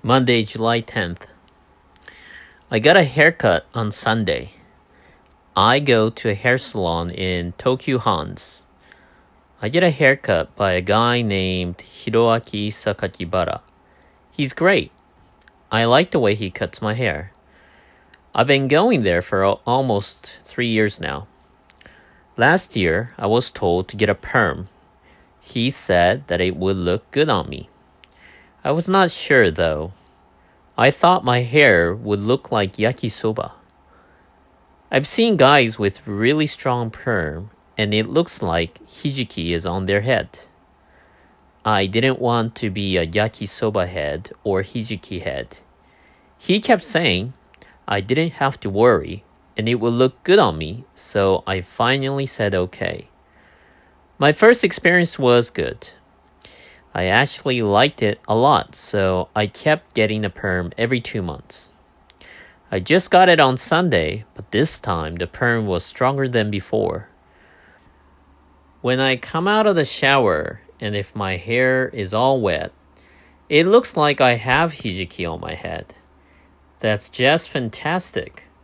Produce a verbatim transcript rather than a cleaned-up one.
Monday, July tenth. I got a haircut on Sunday. I go to a hair salon in Tokyu Hans. I get a haircut by a guy named Hiroaki Sakakibara. He's great. I like the way he cuts my hair. I've been going there for almost three years now. Last year, I was told to get a perm. He said that it would look good on me. I was not sure, though. I thought my hair would look like yakisoba. I've seen guys with really strong perm, and it looks like hijiki is on their head. I didn't want to be a yakisoba head or hijiki head. He kept saying I didn't have to worry, and it would look good on me, so I finally said okay. My first experience was good. I actually liked it a lot, so I kept getting a perm every two months. I just got it on Sunday, but this time the perm was stronger than before. When I come out of the shower, and if my hair is all wet, it looks like I have hijiki on my head. That's just fantastic.